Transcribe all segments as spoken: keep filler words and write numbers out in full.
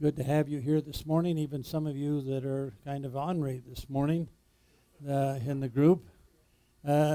Good to have you here this morning, even some of you that are kind of ornery this morning uh, in the group. Uh,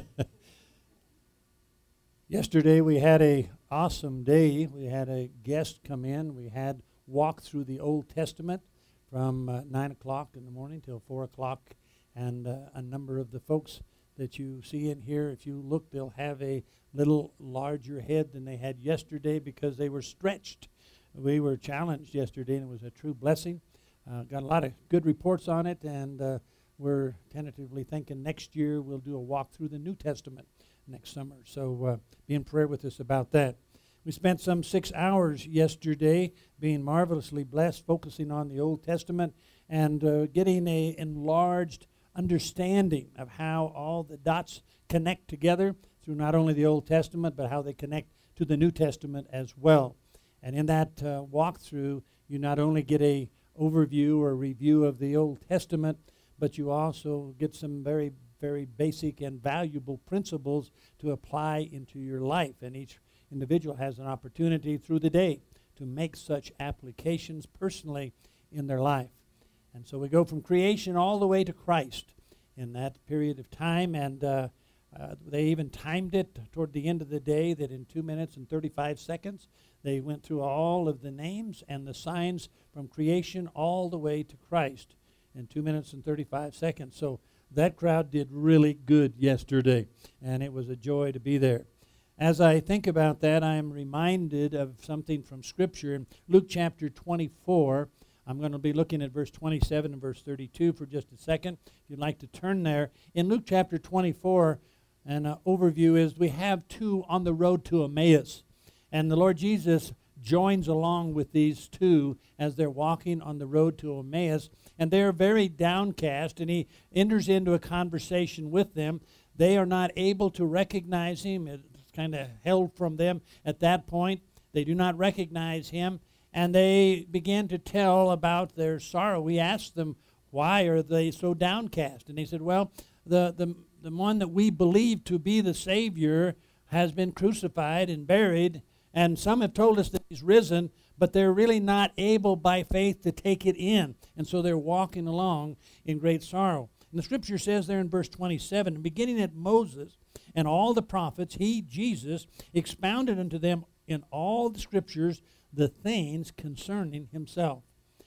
yesterday we had a awesome day. We had a guest come in. We had walk through the Old Testament from uh, nine o'clock in the morning till four o'clock, and uh, a number of the folks that you see in here, if you look, they'll have a little larger head than they had yesterday because they were stretched. We were challenged yesterday, and it was a true blessing. Uh, got a lot of good reports on it, and uh, we're tentatively thinking next year we'll do a walk through the New Testament next summer. So uh, be in prayer with us about that. We spent some six hours yesterday being marvelously blessed, focusing on the Old Testament and uh, getting a enlarged understanding of how all the dots connect together through not only the Old Testament, but how they connect to the New Testament as well. And in that uh, walkthrough, you not only get a overview or review of the Old Testament, but you also get some very, very basic and valuable principles to apply into your life. And each individual has an opportunity through the day to make such applications personally in their life. And so we go from creation all the way to Christ in that period of time, and uh, uh, they even timed it toward the end of the day that in two minutes and thirty-five seconds, they went through all of the names and the signs from creation all the way to Christ in two minutes and thirty-five seconds. So that crowd did really good yesterday, and it was a joy to be there. As I think about that, I am reminded of something from Scripture in Luke chapter twenty-four. I'm going to be looking at verse twenty-seven and verse thirty-two for just a second. If you'd like to turn there. In Luke chapter twenty-four, an uh, overview is we have two on the road to Emmaus. And the Lord Jesus joins along with these two as they're walking on the road to Emmaus. And they're very downcast, and he enters into a conversation with them. They are not able to recognize him. It's kind of held from them at that point. They do not recognize him. And they began to tell about their sorrow. We asked them, why are they so downcast? And they said, well, the, the, the one that we believe to be the Savior has been crucified and buried. And some have told us that he's risen, but they're really not able by faith to take it in. And so they're walking along in great sorrow. And the Scripture says there in verse twenty-seven, beginning at Moses and all the prophets, he, Jesus, expounded unto them in all the Scriptures the things concerning himself.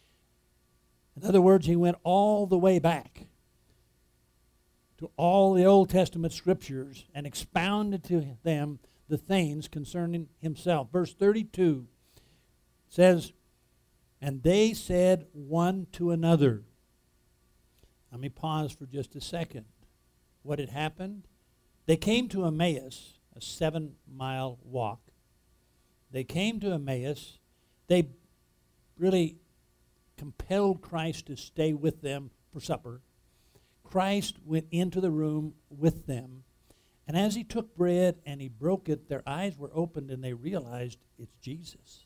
In other words, he went all the way back to all the Old Testament Scriptures and expounded to them the things concerning himself. Verse thirty-two says, and they said one to another. Let me pause for just a second. What had happened? They came to Emmaus, a seven-mile walk. They came to Emmaus. They really compelled Christ to stay with them for supper. Christ went into the room with them. And as he took bread and he broke it, their eyes were opened and they realized it's Jesus.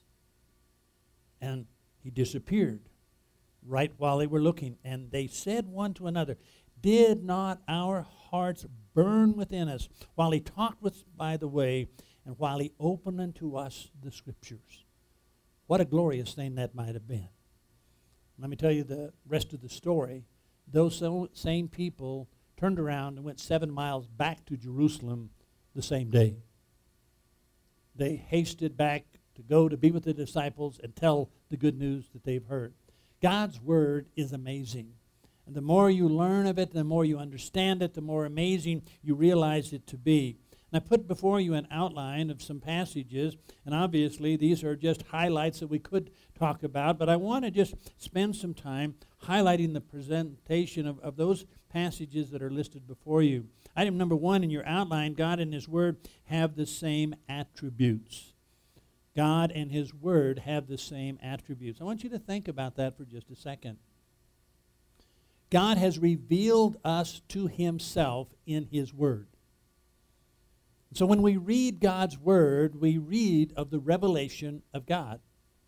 And he disappeared right while they were looking. And they said one to another, did not our hearts burn within us while he talked with us by the way, and while he opened unto us the Scriptures? What a glorious thing that might have been. Let me tell you the rest of the story. Those same people turned around and went seven miles back to Jerusalem the same day. They hasted back to go to be with the disciples and tell the good news that they've heard. God's Word is amazing. And the more you learn of it, the more you understand it, the more amazing you realize it to be. And I put before you an outline of some passages, and obviously these are just highlights that we could talk about, but I want to just spend some time highlighting the presentation of, of those passages that are listed before you. Item number one in your outline, God and His Word have the same attributes. God and His Word have the same attributes. I want you to think about that for just a second. God has revealed us to Himself in His Word. So when we read God's Word, we read of the revelation of God.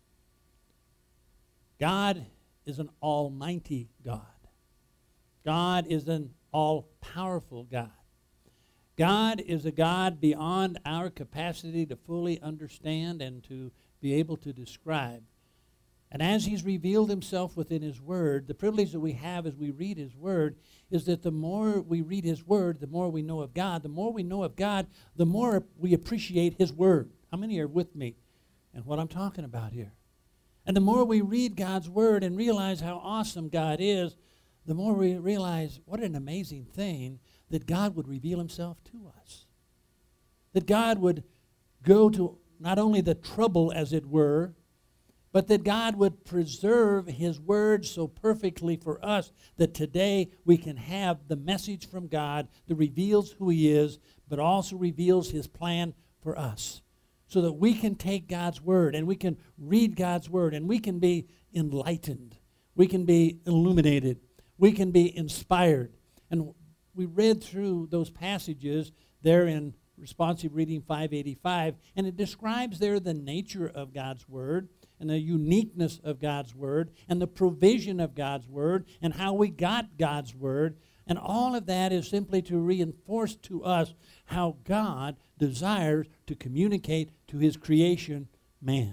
God is an almighty God. God is an all-powerful God. God is a God beyond our capacity to fully understand and to be able to describe. And as he's revealed himself within his word, the privilege that we have as we read his word is that the more we read his word, the more we know of God. The more we know of God, the more we appreciate his word. How many are with me in what I'm talking about here? And the more we read God's word and realize how awesome God is, the more we realize what an amazing thing that God would reveal himself to us. That God would go to not only the trouble, as it were, but that God would preserve his word so perfectly for us that today we can have the message from God that reveals who he is, but also reveals his plan for us. So that we can take God's word and we can read God's word and we can be enlightened. We can be illuminated. We can be inspired. And we read through those passages there in Responsive Reading five eighty-five, and it describes there the nature of God's word and the uniqueness of God's word and the provision of God's word and how we got God's word. And all of that is simply to reinforce to us how God desires to communicate to his creation, man.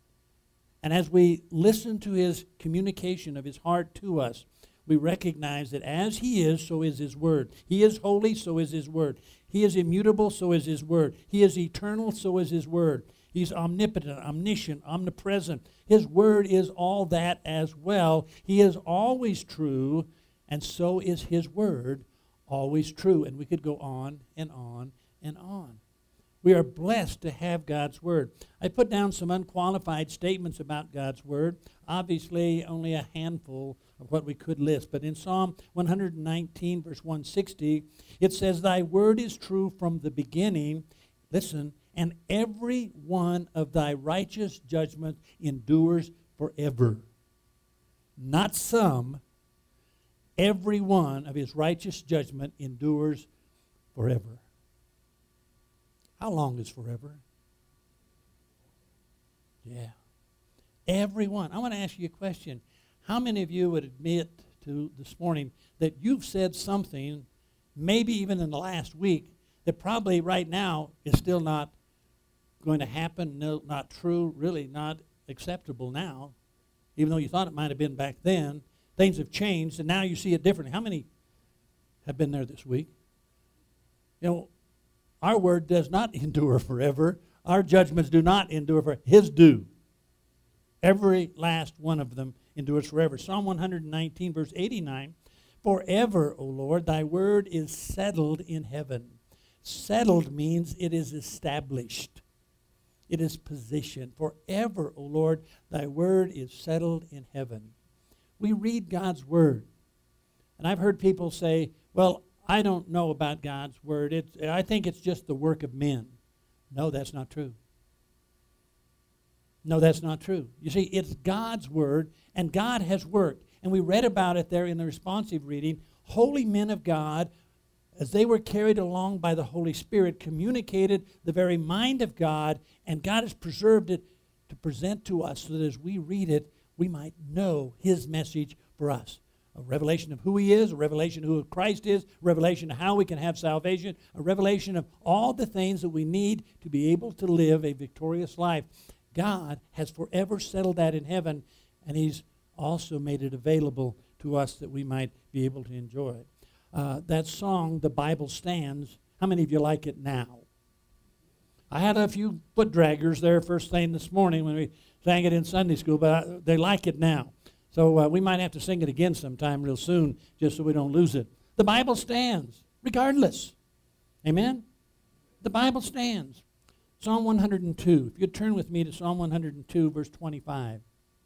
And as we listen to his communication of his heart to us, we recognize that as he is, so is his word. He is holy, so is his word. He is immutable, so is his word. He is eternal, so is his word. He's omnipotent, omniscient, omnipresent. His word is all that as well. He is always true, and so is his word always true. And we could go on and on and on. We are blessed to have God's word. I put down some unqualified statements about God's word. Obviously, only a handful of what we could list. But in Psalm one nineteen, verse one sixty, it says, "Thy word is true from the beginning." Listen, "and every one of thy righteous judgments endures forever." Not some. Every one of his righteous judgment endures forever. How long is forever? Yeah. Every one. I want to ask you a question. How many of you would admit to this morning that you've said something, maybe even in the last week, that probably right now is still not going to happen, no, not true, really not acceptable now, even though you thought it might have been back then? Things have changed, and now you see it differently. How many have been there this week? You know, our word does not endure forever. Our judgments do not endure forever. His do. Every last one of them endures forever. Psalm one nineteen, verse eighty-nine, "Forever, O Lord, thy word is settled in heaven." Settled means it is established. It is positioned. Forever, O Lord, thy word is settled in heaven. We read God's word. And I've heard people say, well, I don't know about God's word. It's, I think it's just the work of men. No, that's not true. No, that's not true. You see, it's God's word, and God has worked. And we read about it there in the responsive reading. Holy men of God, as they were carried along by the Holy Spirit, communicated the very mind of God, and God has preserved it to present to us so that as we read it, we might know his message for us. A revelation of who he is, a revelation of who Christ is, a revelation of how we can have salvation, a revelation of all the things that we need to be able to live a victorious life. God has forever settled that in heaven, and he's also made it available to us that we might be able to enjoy it. Uh, that song, "The Bible Stands," how many of you like it now? I had a few foot draggers there first thing this morning when we sang it in Sunday school, but I, they like it now. So uh, we might have to sing it again sometime real soon just so we don't lose it. The Bible stands, regardless. Amen? The Bible stands. Psalm one hundred two. If you'd turn with me to Psalm one hundred two, verse twenty-five.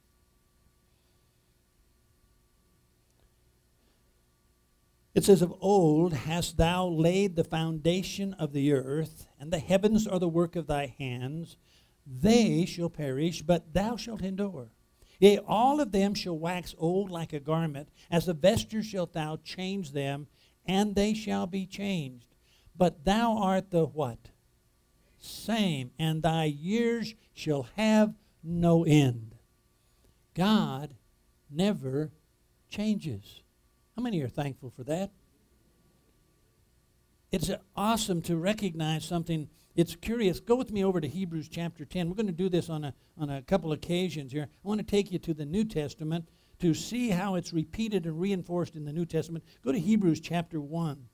It says, "Of old hast thou laid the foundation of the earth, and the heavens are the work of thy hands. They shall perish, but thou shalt endure. Yea, all of them shall wax old like a garment. As a vesture shalt thou change them, and they shall be changed. But thou art the" what? "Same, and thy years shall have no end." God never changes. How many are thankful for that? It's awesome to recognize something It's curious. Go with me over to Hebrews chapter ten. We're going to do this on a, on a couple occasions here. I want to take you to the New Testament to see how it's repeated and reinforced in the New Testament. Go to Hebrews chapter one.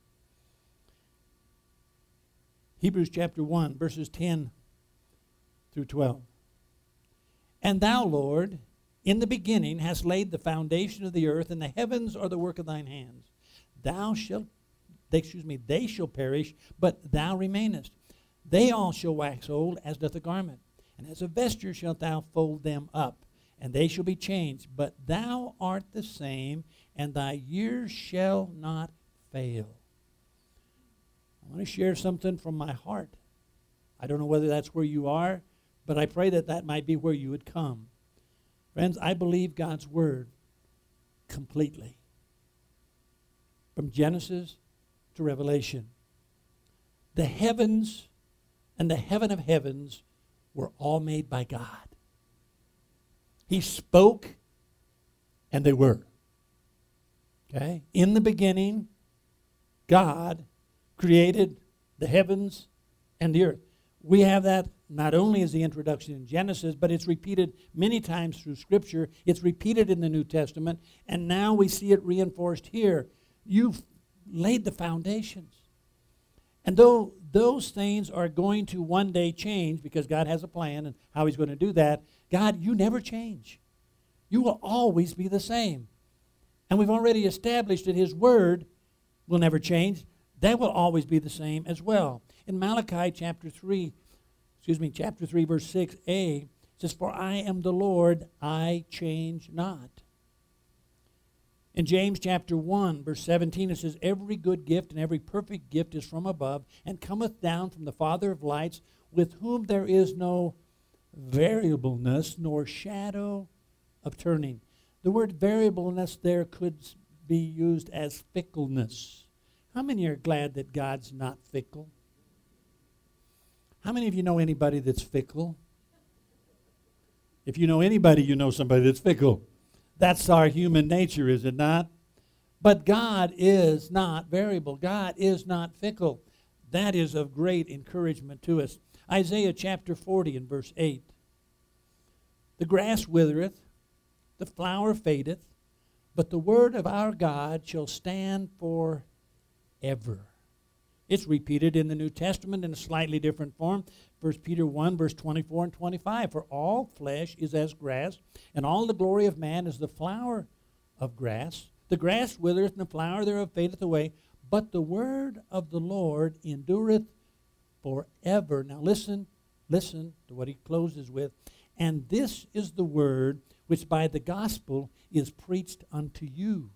Hebrews chapter one, verses ten through twelve. And thou, Lord, in the beginning hast laid the foundation of the earth, and the heavens are the work of thine hands. Thou shalt, they, excuse me, they shall perish, but thou remainest. They all shall wax old, as doth a garment, and as a vesture shalt thou fold them up, and they shall be changed. But thou art the same, and thy years shall not fail. I want to share something from my heart. I don't know whether that's where you are, but I pray that that might be where you would come. Friends, I believe God's word completely. From Genesis to Revelation. The heavens and the heaven of heavens were all made by God. He spoke, and they were. Okay? In the beginning, God created the heavens and the earth. We have that not only as the introduction in Genesis, but it's repeated many times through Scripture. It's repeated in the New Testament, and now we see it reinforced here. You've laid the foundations. And though those things are going to one day change, because God has a plan and how he's going to do that, God, you never change. You will always be the same. And we've already established that his word will never change. That will always be the same as well. In Malachi chapter three, excuse me, chapter three, verse six a, it says, For I am the Lord, I change not. In James chapter one, verse seventeen, it says, Every good gift and every perfect gift is from above, and cometh down from the Father of lights, with whom there is no variableness, nor shadow of turning. The word variableness there could be used as fickleness. How many are glad that God's not fickle? How many of you know anybody that's fickle? If you know anybody, you know somebody that's fickle. That's our human nature, is it not? But God is not variable. God is not fickle. That is of great encouragement to us. Isaiah chapter forty and verse eight. The grass withereth, the flower fadeth, but the word of our God shall stand forever. It's repeated in the New Testament in a slightly different form. First Peter one, verse twenty-four and twenty-five. For all flesh is as grass, and all the glory of man is the flower of grass. The grass withereth, and the flower thereof fadeth away, but the word of the Lord endureth forever. Now listen, listen to what he closes with. And this is the word which by the gospel is preached unto you.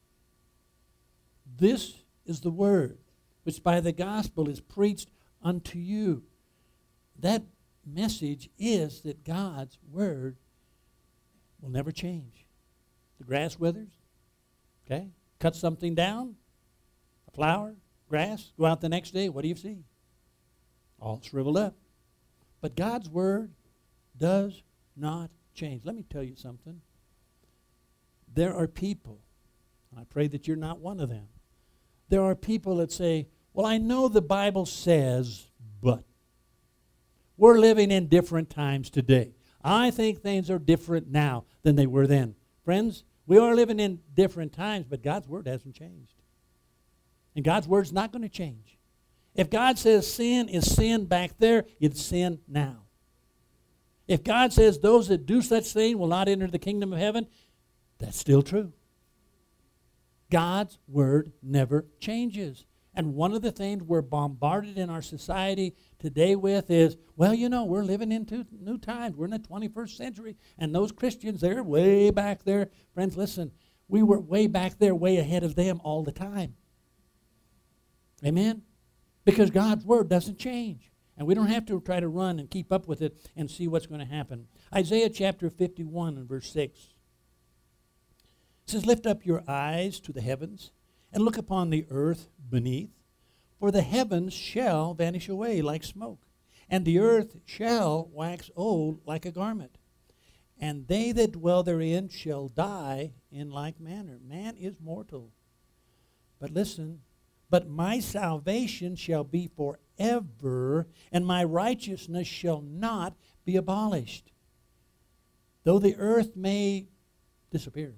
This is the word which by the gospel is preached unto you. That message is that God's word will never change. The grass withers, okay? Cut something down, a flower, grass, go out the next day, what do you see? All shriveled up. But God's word does not change. Let me tell you something. There are people, and I pray that you're not one of them. There are people that say, well, I know the Bible says, but we're living in different times today. I think things are different now than they were then. Friends, we are living in different times, but God's word hasn't changed. And God's word's not going to change. If God says sin is sin back there, it's sin now. If God says those that do such thing will not enter the kingdom of heaven, that's still true. God's word never changes. And one of the things we're bombarded in our society today with is, well, you know, we're living into new times. We're in the twenty-first century. And those Christians, they're way back there. Friends, listen, we were way back there, way ahead of them all the time. Amen? Because God's word doesn't change. And we don't have to try to run and keep up with it and see what's going to happen. Isaiah chapter fifty-one and verse six. It says, Lift up your eyes to the heavens, and look upon the earth beneath. For the heavens shall vanish away like smoke, and the earth shall wax old like a garment. And they that dwell therein shall die in like manner. Man is mortal. But listen, But my salvation shall be forever, and my righteousness shall not be abolished. Though the earth may disappear,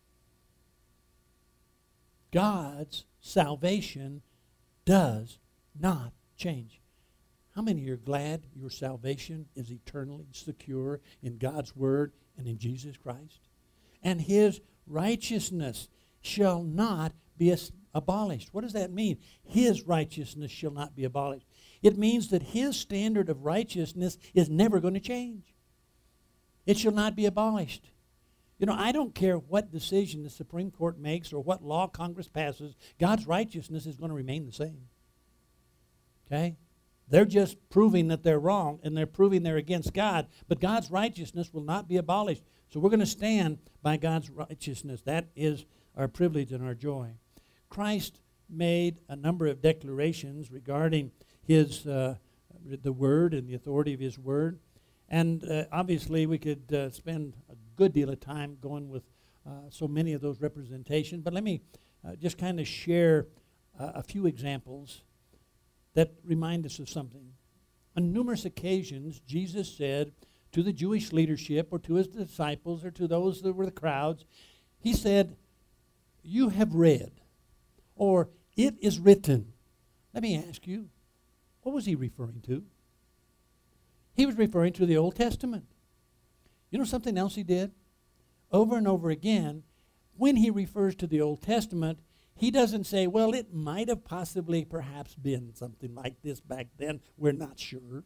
God's salvation does not change. How many are glad your salvation is eternally secure in God's Word and in Jesus Christ? And His righteousness shall not be abolished. What does that mean? His righteousness shall not be abolished. It means that His standard of righteousness is never going to change. It shall not be abolished. You know, I don't care what decision the Supreme Court makes or what law Congress passes, God's righteousness is going to remain the same. Okay? They're just proving that they're wrong, and they're proving they're against God, but God's righteousness will not be abolished. So we're going to stand by God's righteousness. That is our privilege and our joy. Christ made a number of declarations regarding his uh, the Word and the authority of His Word. And uh, obviously we could uh, spend a good deal of time going with uh, so many of those representations. But let me uh, just kind of share uh, a few examples that remind us of something. On numerous occasions, Jesus said to the Jewish leadership or to His disciples or to those that were the crowds, He said, "You have read," or "It is written." Let me ask you, what was He referring to? He was referring to the Old Testament. You know something else He did? Over and over again, when He refers to the Old Testament, He doesn't say, well, it might have possibly perhaps been something like this back then. We're not sure.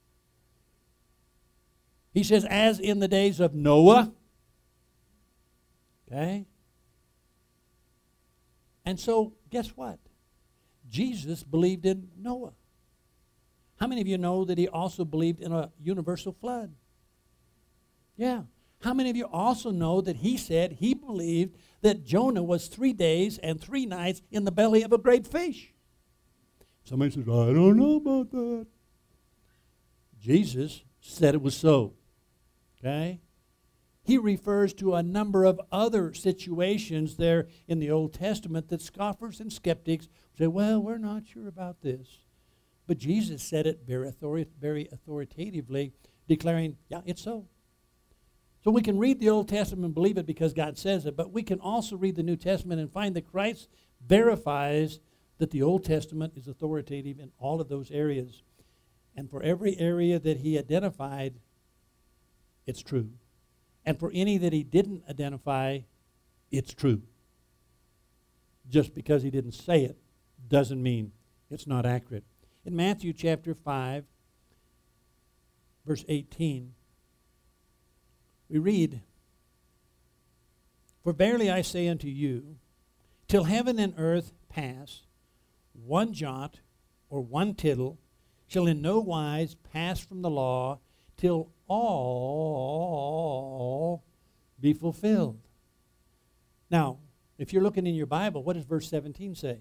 He says, as in the days of Noah. Okay? And so, guess what? Jesus believed in Noah. How many of you know that He also believed in a universal flood? Yeah. How many of you also know that He said He believed that Jonah was three days and three nights in the belly of a great fish? Somebody says, I don't know about that. Jesus said it was so. Okay? He refers to a number of other situations there in the Old Testament that scoffers and skeptics say, well, we're not sure about this. But Jesus said it very, authori- very authoritatively, declaring, yeah, it's so. So we can read the Old Testament and believe it because God says it, but we can also read the New Testament and find that Christ verifies that the Old Testament is authoritative in all of those areas. And for every area that He identified, it's true. And for any that He didn't identify, it's true. Just because He didn't say it doesn't mean it's not accurate. In Matthew chapter five, verse eighteen, we read, "For verily I say unto you, till heaven and earth pass, one jot or one tittle shall in no wise pass from the law till all be fulfilled." Now, if you're looking in your Bible, what does verse seventeen say?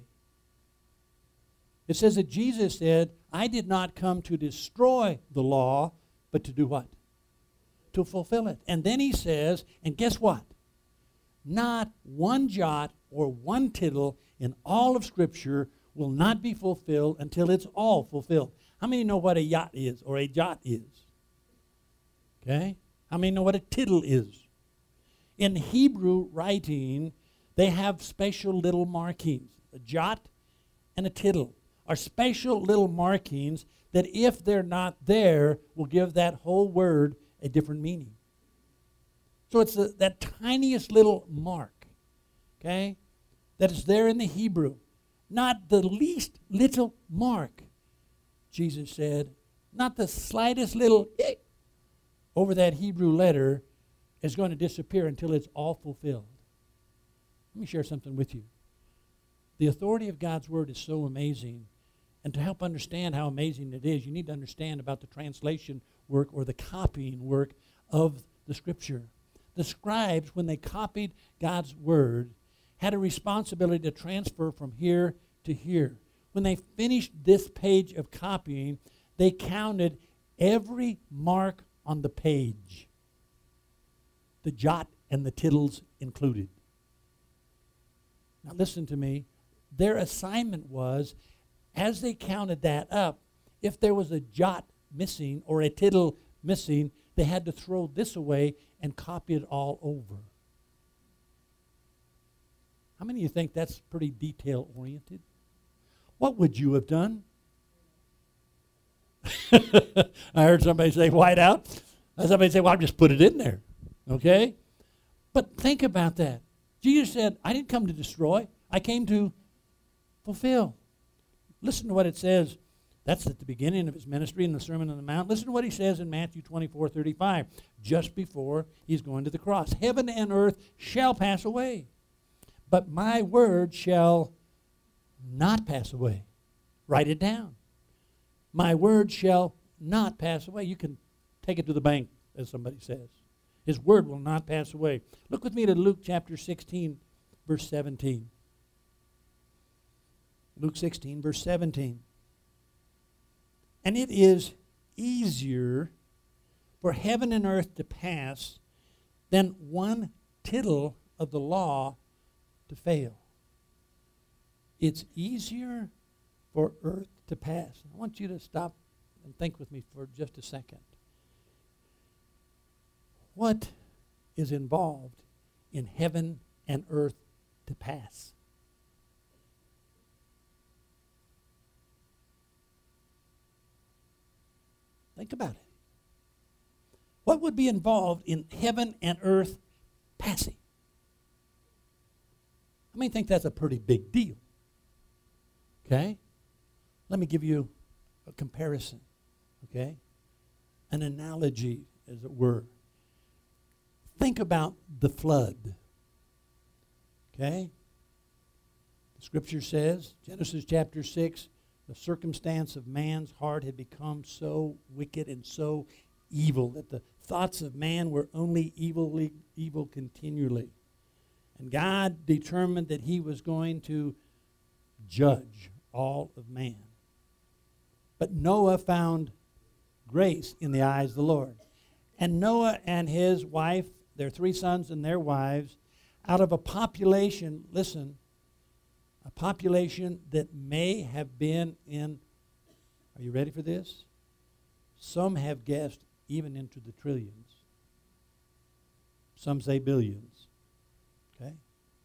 It says that Jesus said, I did not come to destroy the law, but to do what? To fulfill it. And then He says, and guess what? Not one jot or one tittle in all of Scripture will not be fulfilled until it's all fulfilled. How many know what a yacht is or a jot is? Okay? How many know what a tittle is? In Hebrew writing, they have special little markings. A jot and a tittle are special little markings that if they're not there will give that whole word a different meaning. So it's a, that tiniest little mark, okay, that is there in the Hebrew. Not the least little mark, Jesus said, not the slightest little eh, over that Hebrew letter is going to disappear until it's all fulfilled. Let me share something with you. The authority of God's Word is so amazing. And to help understand how amazing it is, you need to understand about the translation work or the copying work of the Scripture. The scribes, when they copied God's Word, had a responsibility to transfer from here to here. When they finished this page of copying, they counted every mark on the page, the jot and the tittles included. Now listen to me. their assignment was, as they counted that up, if there was a jot missing or a tittle missing, they had to throw this away and copy it all over. How many of you think that's pretty detail-oriented? What would you have done? I heard somebody say white out. Somebody say, well, I'll just put it in there. Okay? But think about that. Jesus said, I didn't come to destroy. I came to fulfill. Listen to what it says. That's at the beginning of his ministry in the Sermon on the Mount. Listen to what he says in Matthew twenty-four thirty-five, just before he's going to the cross. Heaven and earth shall pass away, but my word shall not pass away. Write it down. My word shall not pass away. You can take it to the bank, as somebody says. His word will not pass away. Look with me to Luke chapter sixteen, verse seventeen. Luke sixteen, verse seventeen. And it is easier for heaven and earth to pass than one tittle of the law to fail. It's easier for earth to pass. I want you to stop and think with me for just a second. What is involved in heaven and earth to pass? Think about it. What would be involved in heaven and earth passing? I mean, think that's a pretty big deal. Okay? Let me give you a comparison. Okay? An analogy, as it were. Think about the flood. Okay? The scripture says, Genesis chapter six, the circumstance of man's heart had become so wicked and so evil that the thoughts of man were only evilly, evil continually. And God determined that he was going to judge all of man. But Noah found grace in the eyes of the Lord. And Noah and his wife, their three sons and their wives, out of a population, listen, a population that may have been in, are you ready for this? Some have guessed even into the trillions. Some say billions. Okay?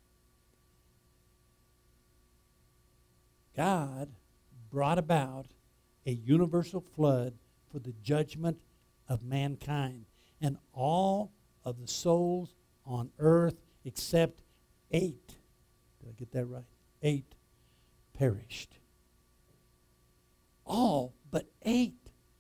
God brought about a universal flood for the judgment of mankind. And all of the souls on earth except eight, did I get that right? Eight perished. All but eight.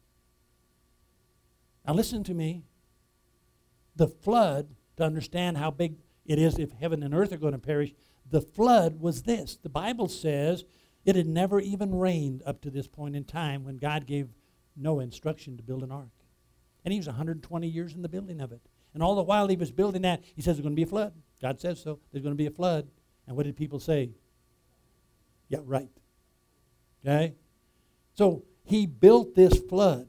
Now listen to me. The flood, to understand how big it is if heaven and earth are going to perish, the flood was this. The Bible says it had never even rained up to this point in time when God gave Noah instruction to build an ark. And he was one hundred twenty years in the building of it. And all the while he was building that, he says there's going to be a flood. God says so. There's going to be a flood. And what did people say? Yeah, right. Okay? So he built this flood.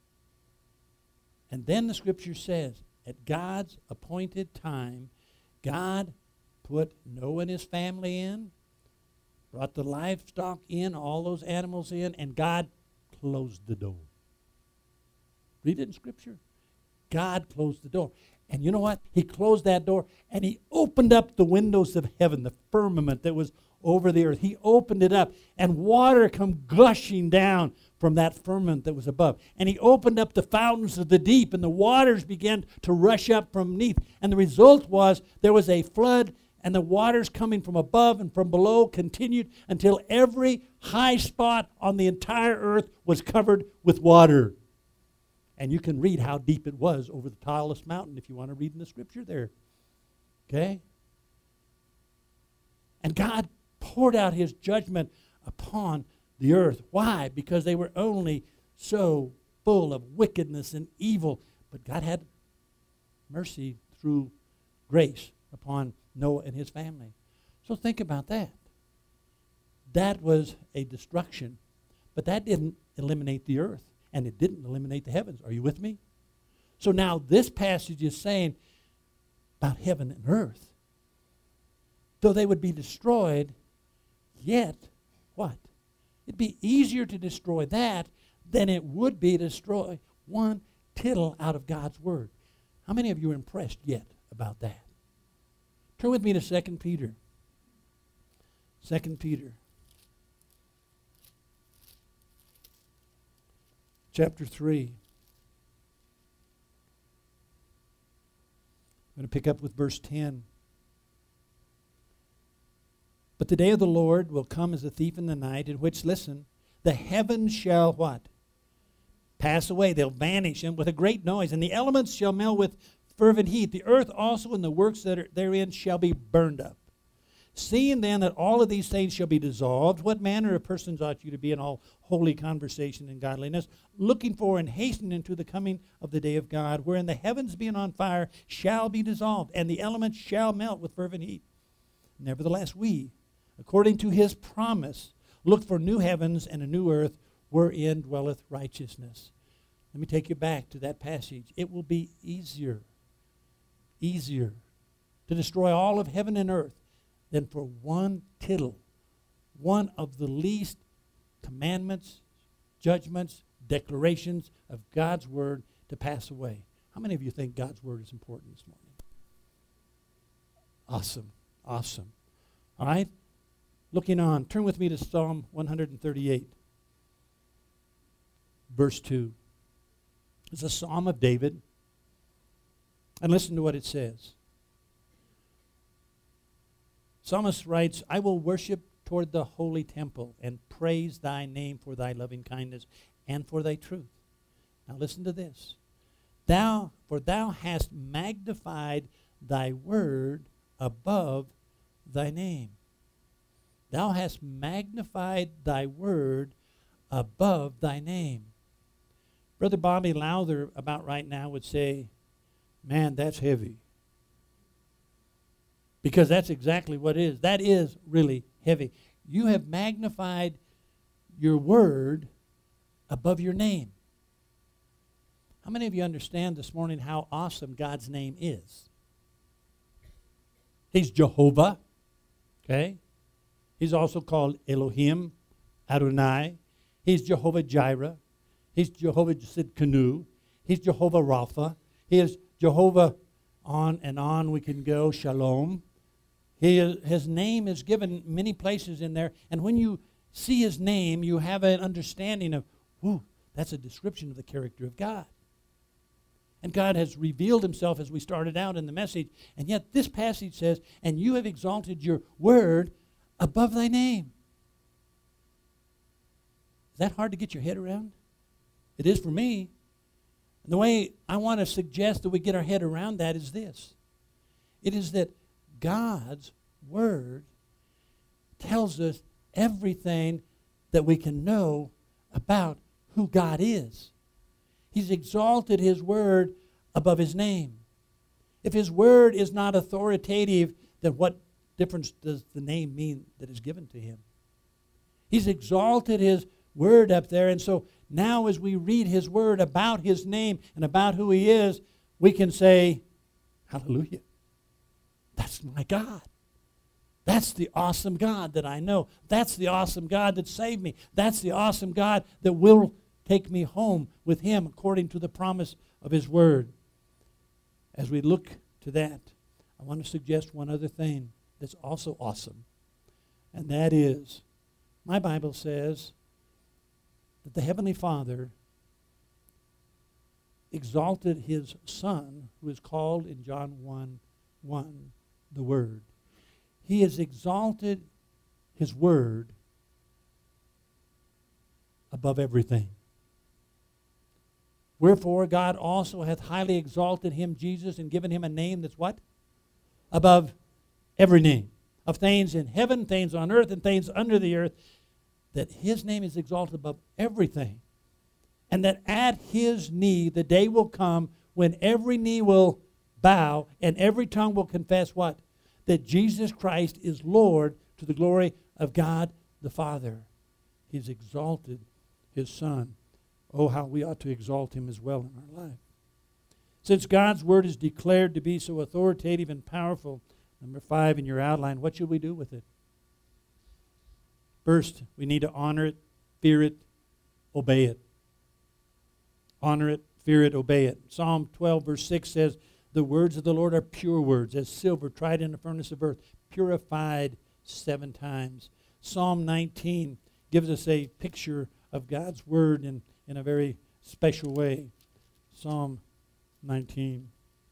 And then the scripture says, at God's appointed time, God put Noah and his family in, brought the livestock in, all those animals in, and God closed the door. Read it in scripture. God closed the door. And you know what? He closed that door, and he opened up the windows of heaven, the firmament that was over the earth. He opened it up, and water come gushing down from that firmament that was above. And he opened up the fountains of the deep, and the waters began to rush up from beneath. And the result was there was a flood, and the waters coming from above and from below continued until every high spot on the entire earth was covered with water. And you can read how deep it was over the tallest mountain if you want to read in the scripture there. Okay? And God poured out his judgment upon the earth. Why? Because they were only so full of wickedness and evil. But God had mercy through grace upon Noah and his family. So think about that. That was a destruction. But that didn't eliminate the earth. And it didn't eliminate the heavens. Are you with me? So now this passage is saying about heaven and earth. Though they would be destroyed, yet, what? It'd be easier to destroy that than it would be to destroy one tittle out of God's word. How many of you are impressed yet about that? Turn with me to Second Peter. Second Peter. Chapter three. I'm going to pick up with verse ten. But the day of the Lord will come as a thief in the night, in which, listen, the heavens shall what? Pass away. They'll vanish, and with a great noise. And the elements shall melt with fervent heat. The earth also and the works that are therein shall be burned up. Seeing then that all of these things shall be dissolved, what manner of persons ought you to be in all holy conversation and godliness, looking for and hastening into the coming of the day of God, wherein the heavens being on fire shall be dissolved, and the elements shall melt with fervent heat. Nevertheless, we, according to his promise, look for new heavens and a new earth, wherein dwelleth righteousness. Let me take you back to that passage. It will be easier, easier to destroy all of heaven and earth than for one tittle, one of the least commandments, judgments, declarations of God's word to pass away. How many of you think God's word is important this morning? Awesome, awesome. All right, looking on, turn with me to Psalm one thirty-eight, verse two. It's a psalm of David, and listen to what it says. Psalmist writes, I will worship toward the holy temple and praise thy name for thy loving kindness and for thy truth. Now listen to this. Thou, for thou hast magnified thy word above thy name. Thou hast magnified thy word above thy name. Brother Bobby Lowther about right now would say, man, that's heavy. Because that's exactly what it is. That is really heavy. You have magnified your word above your name. How many of you understand this morning how awesome God's name is? He's Jehovah. Okay? He's also called Elohim, Adonai. He's Jehovah Jireh. He's Jehovah Sidkenu. He's Jehovah Rapha. He is Jehovah, on and on we can go, Shalom. He is, his name is given many places in there, and when you see his name, you have an understanding of, whoo, that's a description of the character of God. And God has revealed himself as we started out in the message, and yet this passage says, and you have exalted your word above thy name. Is that hard to get your head around? It is for me. And the way I want to suggest that we get our head around that is this. It is that God's word tells us everything that we can know about who God is. He's exalted his word above his name. If his word is not authoritative, then what difference does the name mean that is given to him? He's exalted his word up there, and so now as we read his word about his name and about who he is, we can say, hallelujah. That's my God. That's the awesome God that I know. That's the awesome God that saved me. That's the awesome God that will take me home with him according to the promise of his word. As we look to that, I want to suggest one other thing that's also awesome. And that is, my Bible says that the Heavenly Father exalted his Son, who is called in John one one, the Word. He has exalted his Word above everything. Wherefore God also hath highly exalted him, Jesus, and given him a name that's what? Above every name. Of things in heaven, things on earth, and things under the earth. That his name is exalted above everything. And that at his knee the day will come when every knee will bow and every tongue will confess what? That Jesus Christ is Lord, to the glory of God the Father. He's exalted his Son. Oh, how we ought to exalt him as well in our life. Since God's word is declared to be so authoritative and powerful, number five in your outline, what should we do with it? First, we need to honor it, fear it, obey it. Honor it, fear it, obey it. Psalm twelve, verse six says, the words of the Lord are pure words, as silver tried in the furnace of earth, purified seven times. Psalm nineteen gives us a picture of God's word in, in a very special way. Psalm nineteen.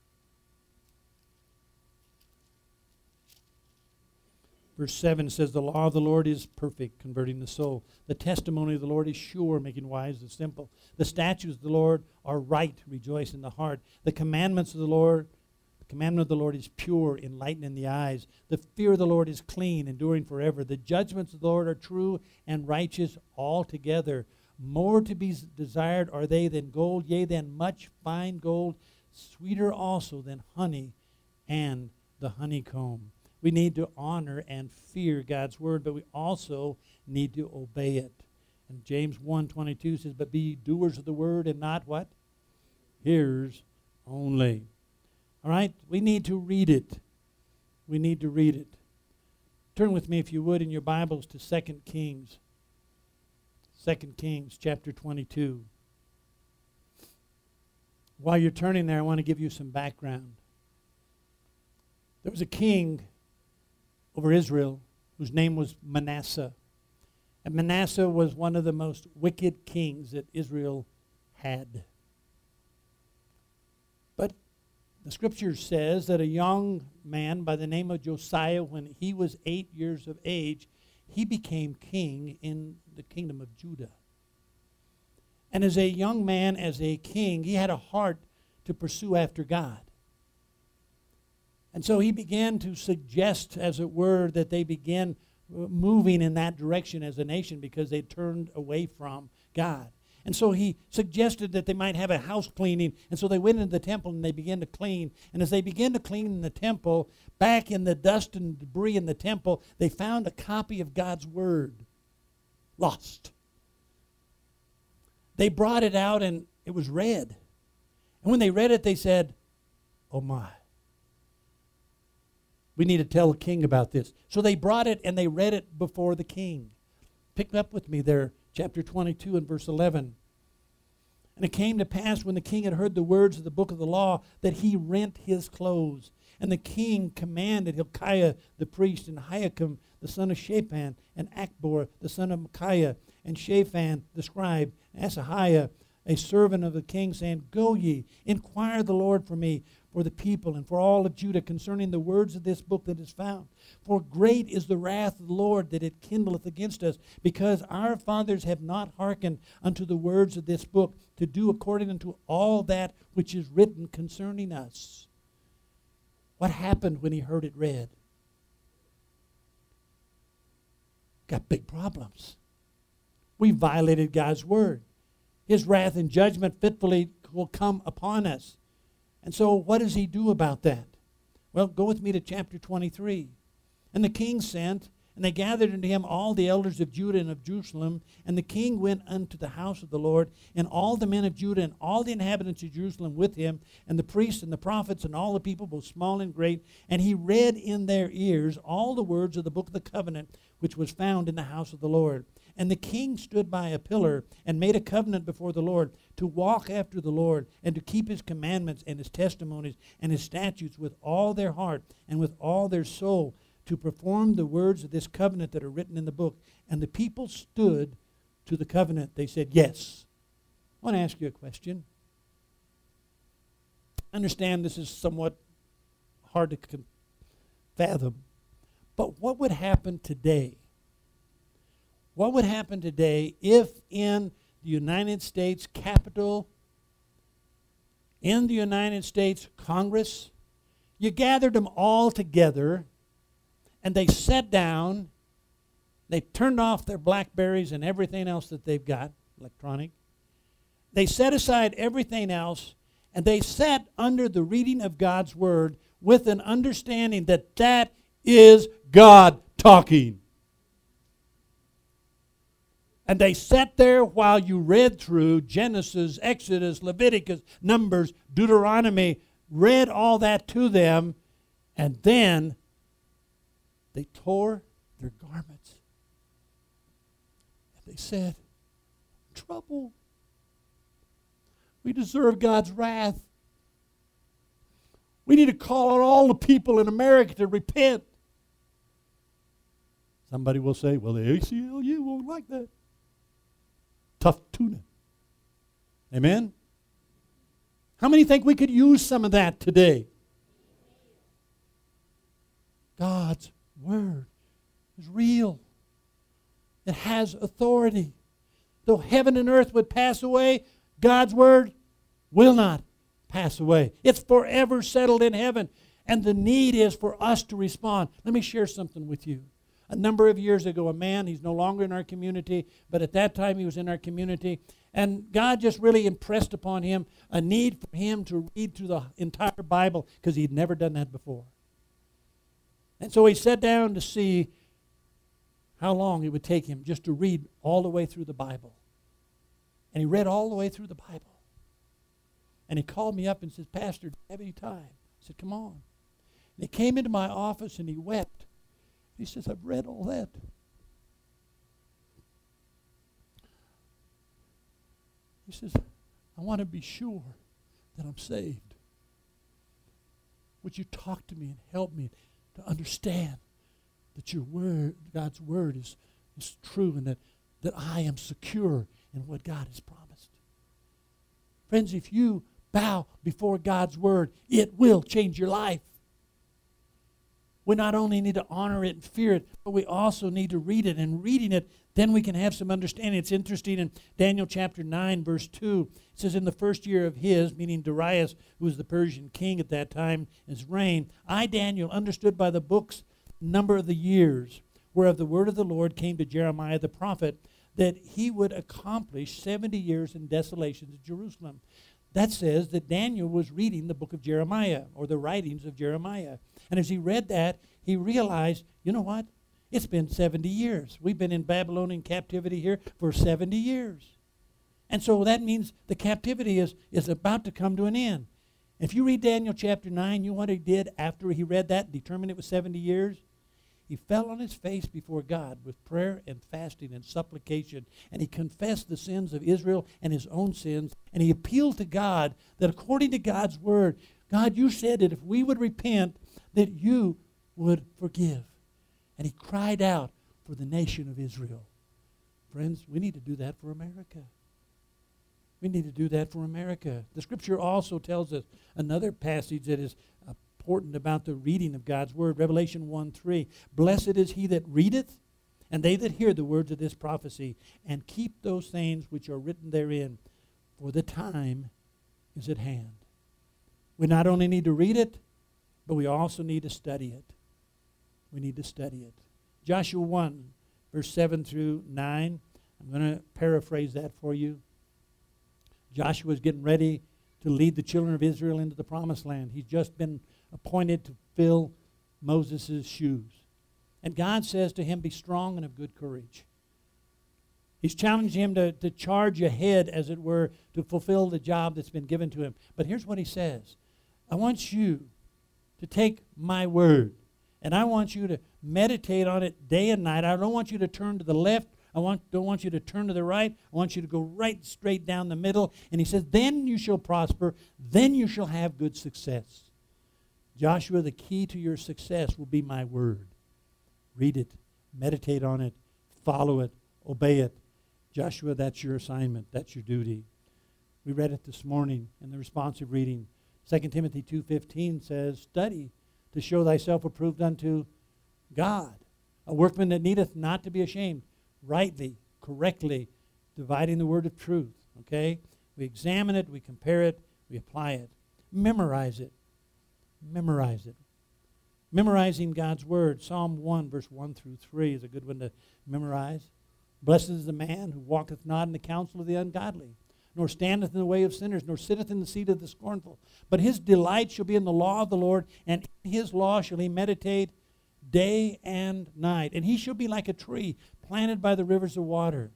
Verse seven says, the law of the Lord is perfect, converting the soul. The testimony of the Lord is sure, making wise the simple. The statutes of the Lord are right, rejoice in the heart. The commandments of the Lord, the commandment of the Lord is pure, enlightening the eyes. The fear of the Lord is clean, enduring forever. The judgments of the Lord are true and righteous altogether. More to be desired are they than gold, yea, than much fine gold, sweeter also than honey and the honeycomb. We need to honor and fear God's word, but we also need to obey it. And James one twenty-two says, but be ye doers of the word and not what? Hearers only. All right? We need to read it. We need to read it. Turn with me, if you would, in your Bibles to Second Kings. Second Kings chapter twenty-two. While you're turning there, I want to give you some background. There was a king over Israel whose name was Manasseh. And Manasseh was one of the most wicked kings that Israel had. But the scripture says that a young man by the name of Josiah, when he was eight years of age, he became king in the kingdom of Judah. And as a young man, as a king, he had a heart to pursue after God. And so he began to suggest, as it were, that they begin moving in that direction as a nation because they turned away from God. And so he suggested that they might have a house cleaning. And so they went into the temple and they began to clean. And as they began to clean in the temple, back in the dust and debris in the temple, they found a copy of God's word lost. They brought it out and it was read. And when they read it, they said, oh my. We need to tell the king about this. So they brought it and they read it before the king. Pick up with me there, chapter twenty-two and verse eleven. And it came to pass when the king had heard the words of the book of the law that he rent his clothes. And the king commanded Hilkiah the priest and Ahikam the son of Shaphan and Achbor the son of Micaiah and Shaphan the scribe and Asahiah a servant of the king, saying, go ye, inquire the Lord for me, for the people, and for all of Judah concerning the words of this book that is found. For great is the wrath of the Lord that it kindleth against us, because our fathers have not hearkened unto the words of this book, to do according unto all that which is written concerning us. What happened when he heard it read? Got big problems. We violated God's word. His wrath and judgment fitfully will come upon us. And so what does he do about that? Well, go with me to chapter twenty-three. And the king sent, and they gathered unto him all the elders of Judah and of Jerusalem. And the king went unto the house of the Lord, and all the men of Judah and all the inhabitants of Jerusalem with him, and the priests and the prophets and all the people, both small and great. And he read in their ears all the words of the book of the covenant, which was found in the house of the Lord. And the king stood by a pillar and made a covenant before the Lord to walk after the Lord and to keep his commandments and his testimonies and his statutes with all their heart and with all their soul, to perform the words of this covenant that are written in the book. And the people stood to the covenant. They said, yes. I want to ask you a question. I understand this is somewhat hard to con- fathom. But what would happen today? What would happen today if in the United States Capitol, in the United States Congress, you gathered them all together and they sat down, they turned off their Blackberries and everything else that they've got, electronic. They set aside everything else and they sat under the reading of God's word with an understanding that that is God talking. And they sat there while you read through Genesis, Exodus, Leviticus, Numbers, Deuteronomy, read all that to them, and then they tore their garments. They said, trouble. We deserve God's wrath. We need to call on all the people in America to repent. Somebody will say, well, the A C L U won't like that. Tough tuna. Amen? How many think we could use some of that today? God's word is real. It has authority. Though heaven and earth would pass away, God's word will not pass away. It's forever settled in heaven. And the need is for us to respond. Let me share something with you. A number of years ago, a man, he's no longer in our community, but at that time he was in our community. And God just really impressed upon him a need for him to read through the entire Bible because he'd never done that before. And so he sat down to see how long it would take him just to read all the way through the Bible. And he read all the way through the Bible. And he called me up and said, Pastor, do you have any time? I said, come on. And he came into my office and he wept. He says, I've read all that. He says, I want to be sure that I'm saved. Would you talk to me and help me to understand that your word, God's word is, is true and that, that I am secure in what God has promised. Friends, if you bow before God's word, it will change your life. We not only need to honor it and fear it, but we also need to read it. And reading it, then we can have some understanding. It's interesting in Daniel chapter nine, verse two. It says, in the first year of his, meaning Darius, who was the Persian king at that time, his reign, I, Daniel, understood by the book's number of the years, whereof the word of the Lord came to Jeremiah the prophet, that he would accomplish seventy years in desolation to Jerusalem. That says that Daniel was reading the book of Jeremiah, or the writings of Jeremiah. And as he read that, he realized, you know what? It's been seventy years. We've been in Babylonian captivity here for seventy years. And so that means the captivity is, is about to come to an end. If you read Daniel chapter nine, you know what he did after he read that, determined it was seventy years? He fell on his face before God with prayer and fasting and supplication, and he confessed the sins of Israel and his own sins, and he appealed to God that according to God's word, God, you said that if we would repent, that you would forgive. And he cried out for the nation of Israel. Friends, we need to do that for America. We need to do that for America. The scripture also tells us another passage that is uh, important about the reading of God's word. Revelation one three. Blessed is he that readeth, and they that hear the words of this prophecy, and keep those things which are written therein, for the time is at hand. We not only need to read it, but we also need to study it. We need to study it. Joshua one, verse seven through nine. I'm going to paraphrase that for you. Joshua is getting ready to lead the children of Israel into the promised land. He's just been appointed to fill Moses' shoes. And God says to him, be strong and of good courage. He's challenged him to, to charge ahead, as it were, to fulfill the job that's been given to him. But here's what he says. I want you to take my word, and I want you to meditate on it day and night. I don't want you to turn to the left. I want, don't want you to turn to the right. I want you to go right straight down the middle. And he says, then you shall prosper. Then you shall have good success. Joshua, the key to your success will be my word. Read it. Meditate on it. Follow it. Obey it. Joshua, that's your assignment. That's your duty. We read it this morning in the responsive reading. Second Timothy two fifteen says, study to show thyself approved unto God, a workman that needeth not to be ashamed, rightly, correctly, dividing the word of truth. Okay? We examine it, we compare it, we apply it. Memorize it. Memorize it. Memorizing God's word. Psalm one, verse one through three is a good one to memorize. Blessed is the man who walketh not in the counsel of the ungodly, nor standeth in the way of sinners, nor sitteth in the seat of the scornful. But his delight shall be in the law of the Lord, and in his law shall he meditate day and night. And he shall be like a tree planted by the rivers of water.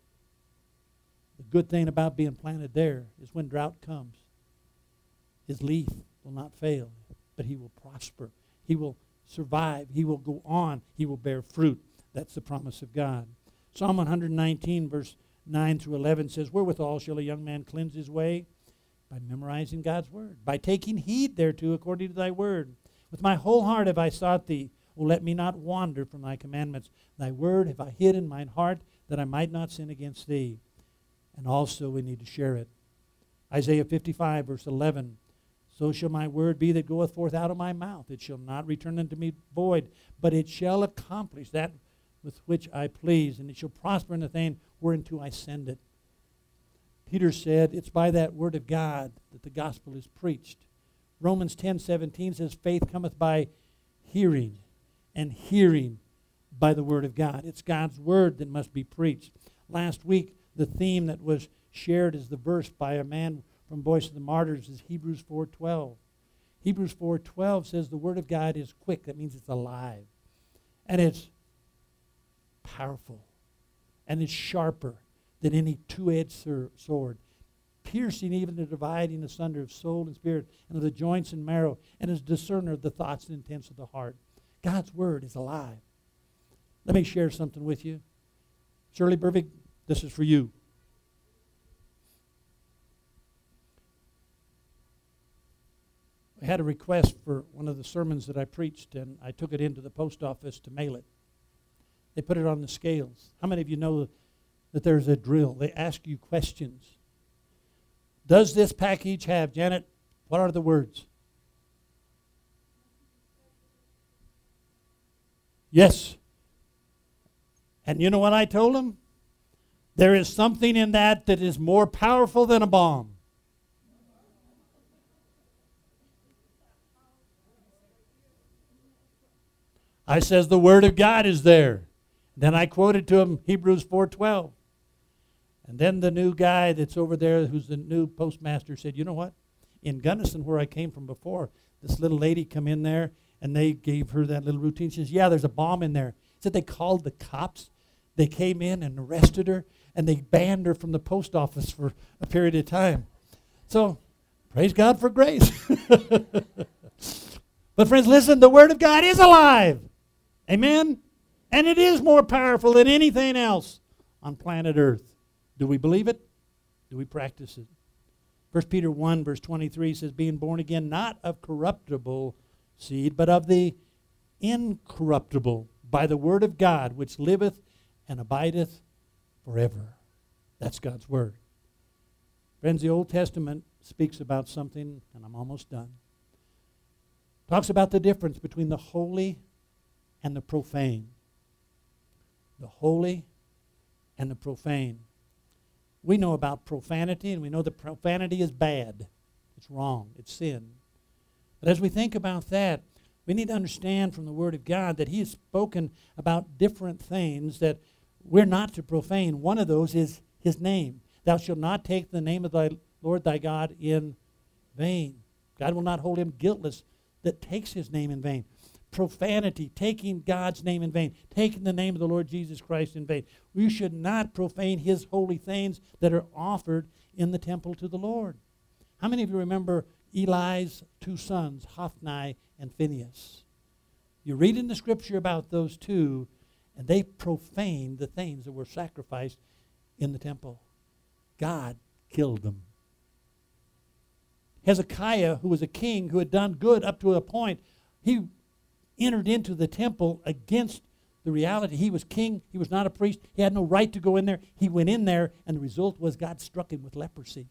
The good thing about being planted there is when drought comes, his leaf will not fail, but he will prosper. He will survive. He will go on. He will bear fruit. That's the promise of God. Psalm one nineteen, verse nine through eleven says, wherewithal shall a young man cleanse his way? By memorizing God's word, by taking heed thereto according to thy word. With my whole heart have I sought thee. O let me not wander from thy commandments. Thy word have I hid in mine heart, that I might not sin against thee. And also we need to share it. Isaiah fifty-five, verse eleven. So shall my word be that goeth forth out of my mouth. It shall not return unto me void, but it shall accomplish that with which I please, and it shall prosper in the thing whereunto I send it. Peter said, it's by that word of God that the gospel is preached. Romans ten seventeen says, faith cometh by hearing, and hearing by the word of God. It's God's word that must be preached. Last week, the theme that was shared as the verse by a man from Voice of the Martyrs is Hebrews four twelve. Hebrews four twelve says the word of God is quick. That means it's alive. And it's powerful. And it's sharper than any two-edged sword, piercing even to dividing asunder of soul and spirit, and of the joints and marrow, and is discerner of the thoughts and intents of the heart. God's word is alive. Let me share something with you. Shirley Burvig, this is for you. I had a request for one of the sermons that I preached, and I took it into the post office to mail it. They put it on the scales. How many of you know that there's a drill? They ask you questions. Does this package have, Janet, what are the words? Yes. And you know what I told them? There is something in that that is more powerful than a bomb. I says the word of God is there. Then I quoted to him Hebrews four twelve. And then the new guy that's over there, who's the new postmaster, said, you know what? In Gunnison, where I came from before, this little lady come in there, and they gave her that little routine. She says, yeah, there's a bomb in there. He said they called the cops. They came in and arrested her, and they banned her from the post office for a period of time. So, praise God for grace. But friends, listen, the Word of God is alive. Amen? And it is more powerful than anything else on planet Earth. Do we believe it? Do we practice it? First Peter one, verse twenty-three says, being born again, not of corruptible seed, but of the incorruptible, by the word of God, which liveth and abideth forever. That's God's word. Friends, the Old Testament speaks about something, and I'm almost done. Talks about the difference between the holy and the profane. The holy and the profane. We know about profanity, and we know that profanity is bad. It's wrong. It's sin. But as we think about that, we need to understand from the Word of God that He has spoken about different things that we're not to profane. One of those is His name. Thou shalt not take the name of thy Lord thy God in vain. God will not hold him guiltless that takes His name in vain. Profanity, taking God's name in vain, taking the name of the Lord Jesus Christ in vain. We should not profane His holy things that are offered in the temple to the Lord. How many of you remember Eli's two sons, Hophni and Phinehas? You read in the Scripture about those two, and they profaned the things that were sacrificed in the temple. God killed them. Hezekiah, who was a king who had done good up to a point, he entered into the temple against the reality. He was king. He was not a priest. He had no right to go in there. He went in there, and the result was God struck him with leprosy.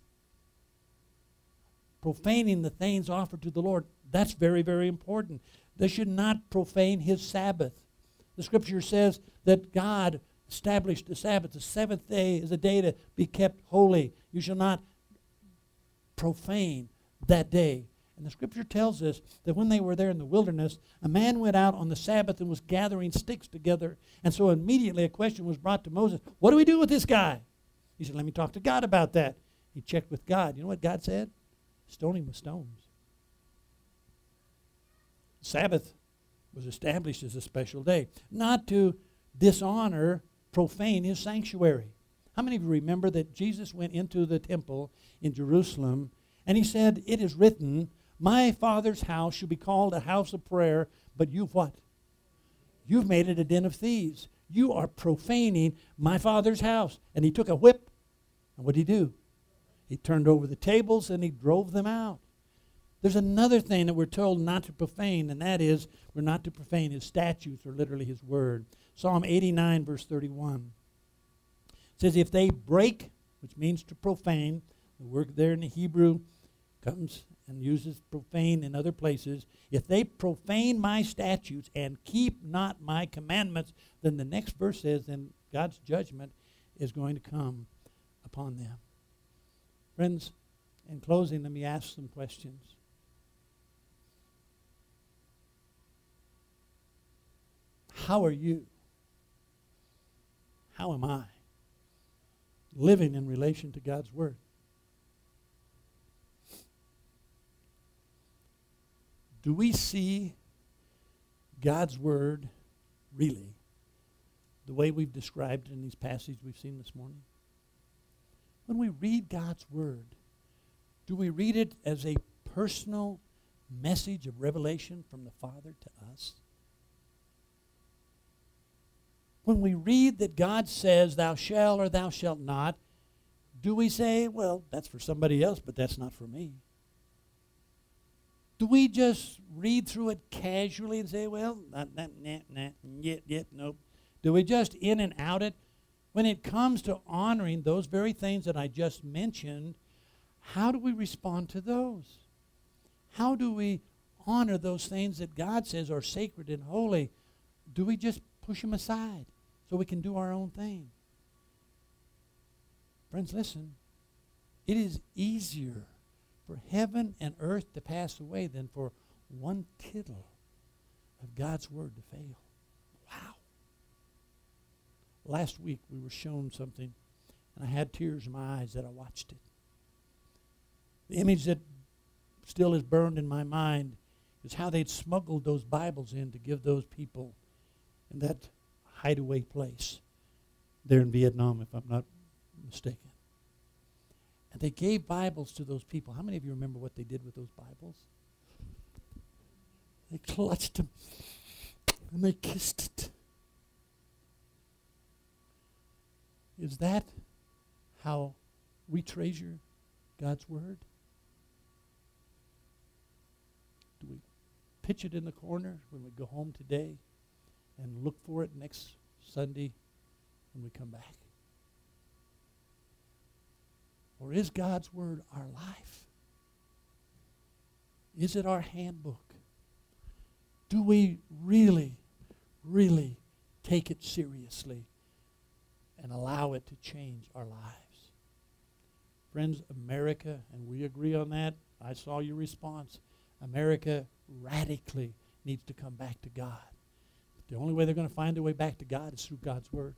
Profaning the things offered to the Lord, that's very, very important. They should not profane His Sabbath. The Scripture says that God established the Sabbath. The seventh day is a day to be kept holy. You shall not profane that day. And the Scripture tells us that when they were there in the wilderness, a man went out on the Sabbath and was gathering sticks together. And so immediately a question was brought to Moses, what do we do with this guy? He said, let me talk to God about that. He checked with God. You know what God said? Stone him with stones. Sabbath was established as a special day, not to dishonor, profane His sanctuary. How many of you remember that Jesus went into the temple in Jerusalem and He said, it is written, my Father's house shall be called a house of prayer, but you've what? You've made it a den of thieves. You are profaning my Father's house. And he took a whip, and what did he do? He turned over the tables and he drove them out. There's another thing that we're told not to profane, and that is we're not to profane his statutes, or literally his word. Psalm eighty-nine, verse thirty-one says, if they break, which means to profane, the word there in the Hebrew comes and uses profane in other places. If they profane my statutes and keep not my commandments, then the next verse says, then God's judgment is going to come upon them. Friends, in closing, let me ask some questions. How are you? How am I living in relation to God's Word? Do we see God's Word really the way we've described it in these passages we've seen this morning? When we read God's Word, do we read it as a personal message of revelation from the Father to us? When we read that God says, thou shalt or thou shalt not, do we say, well, that's for somebody else, but that's not for me? Do we just read through it casually and say, well, not, not, nah, nah, yet, yet, nope? Do we just in and out it? When it comes to honoring those very things that I just mentioned, how do we respond to those? How do we honor those things that God says are sacred and holy? Do we just push them aside so we can do our own thing? Friends, listen. It is easier for heaven and earth to pass away than for one tittle of God's Word to fail. Wow. Last week we were shown something, and I had tears in my eyes that I watched it. The image that still is burned in my mind is how they'd smuggled those Bibles in to give those people in that hideaway place there in Vietnam, if I'm not mistaken. And they gave Bibles to those people. How many of you remember what they did with those Bibles? They clutched them and they kissed it. Is that how we treasure God's Word? Do we pitch it in the corner when we go home today and look for it next Sunday when we come back? Or is God's Word our life? Is it our handbook? Do we really, really take it seriously and allow it to change our lives? Friends, America, and we agree on that. I saw your response. America radically needs to come back to God. The only way they're going to find their way back to God is through God's Word.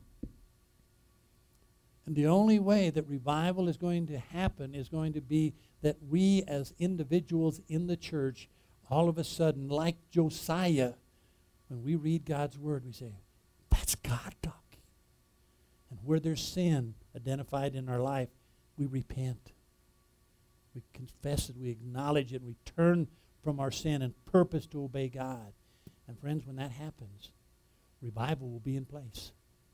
And the only way that revival is going to happen is going to be that we as individuals in the church, all of a sudden, like Josiah, when we read God's Word, we say, that's God talking. And where there's sin identified in our life, we repent. We confess it, we acknowledge it, we turn from our sin and purpose to obey God. And friends, when that happens, revival will be in place.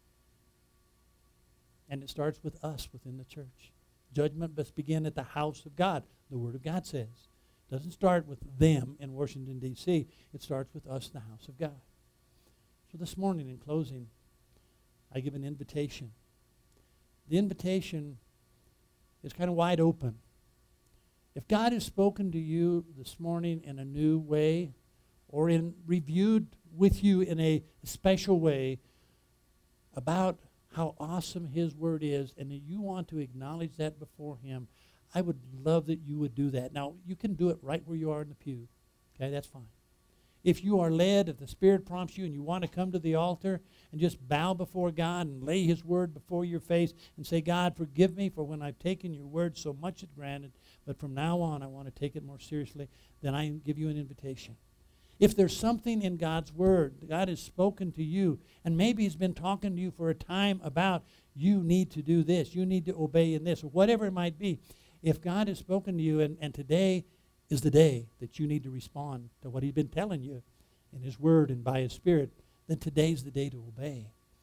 And it starts with us within the church. Judgment must begin at the house of God, the Word of God says. It doesn't start with them in Washington, D C It starts with us in the house of God. So this morning, in closing, I give an invitation. The invitation is kind of wide open. If God has spoken to you this morning in a new way, or in reviewed with you in a special way about how awesome His Word is, and that you want to acknowledge that before Him, I would love that you would do that. Now, you can do it right where you are in the pew. Okay, that's fine. If you are led, if the Spirit prompts you and you want to come to the altar and just bow before God and lay His Word before your face and say, God, forgive me for when I've taken your Word so much for granted, but from now on I want to take it more seriously, then I give you an invitation. If there's something in God's Word, God has spoken to you, and maybe He's been talking to you for a time about you need to do this, you need to obey in this, or whatever it might be. If God has spoken to you, and, and today is the day that you need to respond to what He's been telling you in His Word and by His Spirit, then today's the day to obey.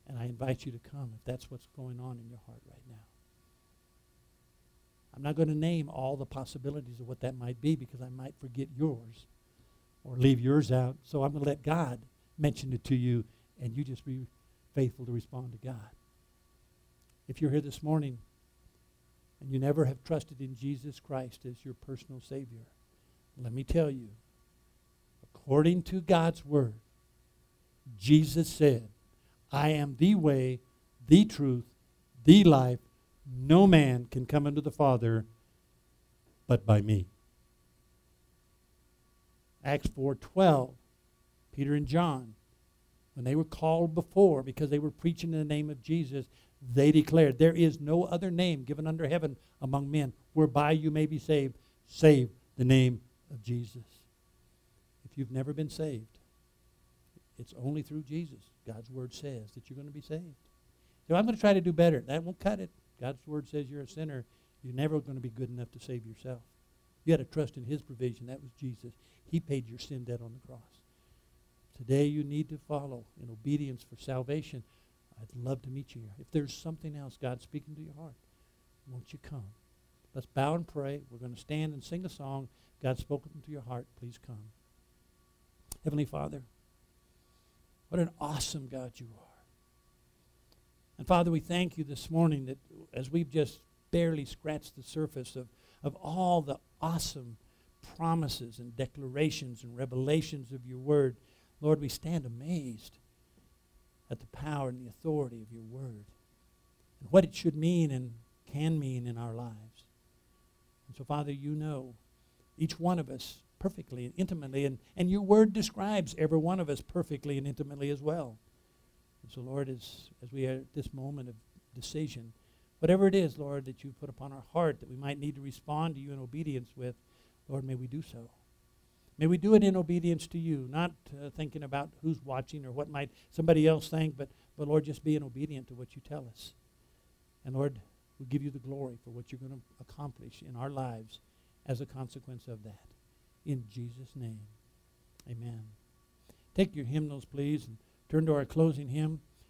And I invite you to come if that's what's going on in your heart right now. I'm not going to name all the possibilities of what that might be because I might forget yours or leave yours out. So I'm going to let God mention it to you, and you just be faithful to respond to God. If you're here this morning and you never have trusted in Jesus Christ as your personal Savior, let me tell you, according to God's Word, Jesus said, I am the way, the truth, the life. No man can come unto the Father but by me. Acts four twelve, Peter and John, when they were called before because they were preaching in the name of Jesus, they declared, there is no other name given under heaven among men whereby you may be saved, save the name of Jesus. If you've never been saved, it's only through Jesus. God's Word says that you're going to be saved. So I'm going to try to do better. That won't cut it. God's Word says you're a sinner. You're never going to be good enough to save yourself. You had to trust in His provision. That was Jesus. He paid your sin debt on the cross. Today you need to follow in obedience for salvation. I'd love to meet you here. If there's something else God's speaking to your heart, won't you come? Let's bow and pray. We're going to stand and sing a song. God's spoken to your heart. Please come. Heavenly Father, what an awesome God you are. And Father, we thank you this morning that as we've just barely scratched the surface of, of all the awesome promises and declarations and revelations of your word, Lord, we stand amazed at the power and the authority of your word and what it should mean and can mean in our lives. And so, Father, you know each one of us perfectly and intimately, and, and your word describes every one of us perfectly and intimately as well. And so, Lord, as, as we are at this moment of decision, whatever it is, Lord, that you put upon our heart that we might need to respond to you in obedience with, Lord, may we do so. May we do it in obedience to you, not uh, thinking about who's watching or what might somebody else think, but, but, Lord, just being obedient to what you tell us. And, Lord, we give you the glory for what you're going to accomplish in our lives as a consequence of that. In Jesus' name, amen. Take your hymnals, please, and turn to our closing hymn.